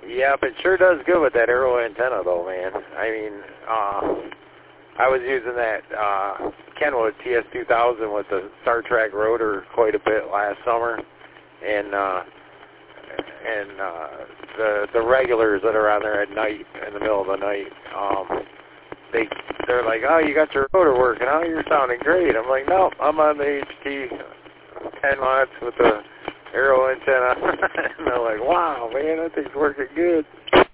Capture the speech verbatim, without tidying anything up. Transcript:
Yep, it sure does good with that arrow antenna, though, man. I mean, uh, I was using that uh, Kenwood T S two thousand with the Star Trek rotor quite a bit last summer, and uh, and uh, the the regulars that are on there at night, in the middle of the night, um, they they're like, oh, you got your rotor working, oh, you're sounding great. I'm like, no, I'm on the H T ten watts with the arrow antenna. And they're like, wow, man, that thing's working good.